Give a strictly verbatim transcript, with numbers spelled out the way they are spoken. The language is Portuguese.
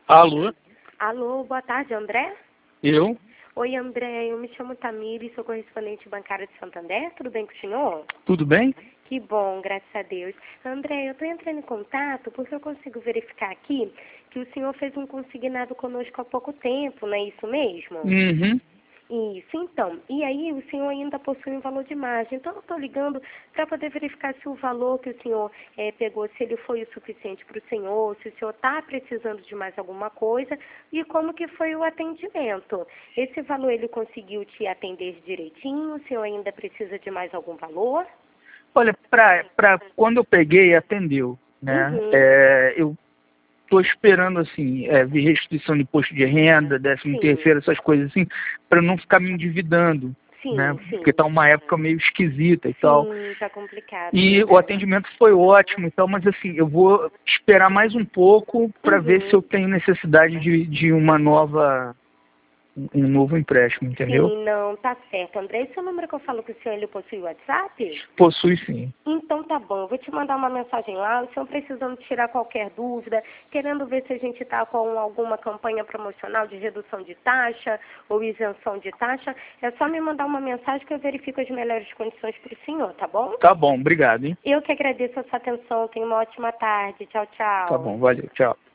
Alô? Alô, boa tarde, André? Eu? Oi, André, eu me chamo Tamires, sou correspondente bancária de Santander, tudo bem com o senhor? Tudo bem? Que bom, graças a Deus. André, eu estou entrando em contato porque eu consigo verificar aqui que o senhor fez um consignado conosco há pouco tempo, não é isso mesmo? Uhum. Isso, então. E aí o senhor ainda possui um valor de margem. Então eu estou ligando para poder verificar se o valor que o senhor eh, pegou, se ele foi o suficiente para o senhor, se o senhor está precisando de mais alguma coisa e como que foi o atendimento. Esse valor ele conseguiu te atender direitinho? O senhor ainda precisa de mais algum valor? Olha, pra, pra, quando eu peguei, atendeu, né? Uhum. É, eu tô esperando, assim, é, vir restituição de imposto de renda, décimo Sim, terceiro, essas coisas assim, para não ficar me endividando, né? sim, Porque sim. tá uma época meio esquisita e tal. Sim, tá complicado, é E o verdade. atendimento foi ótimo e tal, mas assim, eu vou esperar mais um pouco para ver se Uhum. eu tenho necessidade de, de uma nova, um novo empréstimo, entendeu? Sim, não, tá certo, André. Esse é o número que eu falo que o senhor ele possui o WhatsApp? Possui sim. Então tá bom, eu vou te mandar uma mensagem lá, o senhor precisando tirar qualquer dúvida, querendo ver se a gente está com alguma campanha promocional de redução de taxa ou isenção de taxa, é só me mandar uma mensagem que eu verifico as melhores condições para o senhor, tá bom? Tá bom, obrigado, hein? Eu que agradeço a sua atenção, tenha uma ótima tarde, tchau, Tá tchau. bom, valeu, tchau.